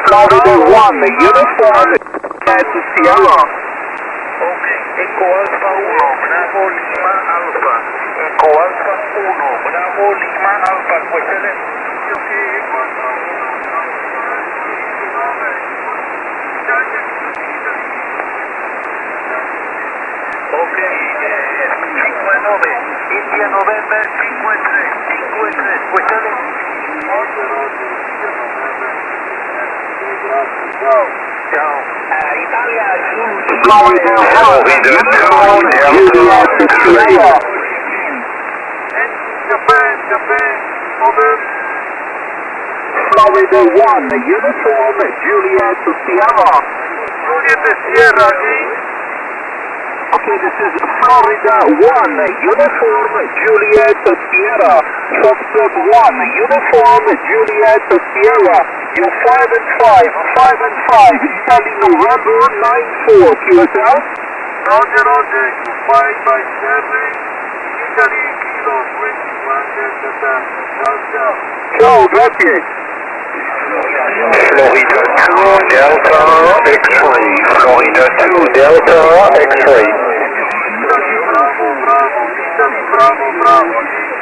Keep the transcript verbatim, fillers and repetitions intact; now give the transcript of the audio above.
Florida one, uniform, at Sierra. Ok, Eco Alfa uno, Bravo Lima Alfa. Eco Alfa uno, Bravo Lima Alfa, questa è ok, eh, cinque nove, India November cinque tre, cinque tre, questa è ciao. Uh, Italia Florida one, uniform, Juliet Sierra. Japan, Japan, over. Florida one, uniform, Juliet Sierra. Juliet Sierra, James. Okay, this is Florida one, uniform, Juliet Sierra. Foxtrot one, uniform, Juliet Sierra. You five and five, five and five, Italy November nine four, Q S L. Roger, Roger, you five by seven, Italy Kilo twenty-one Delta, ciao, ciao. Ciao, grazie. Florida two Delta X-ray, Florida two Delta X-ray. Italy Bravo, Bravo, Italy Bravo, Bravo.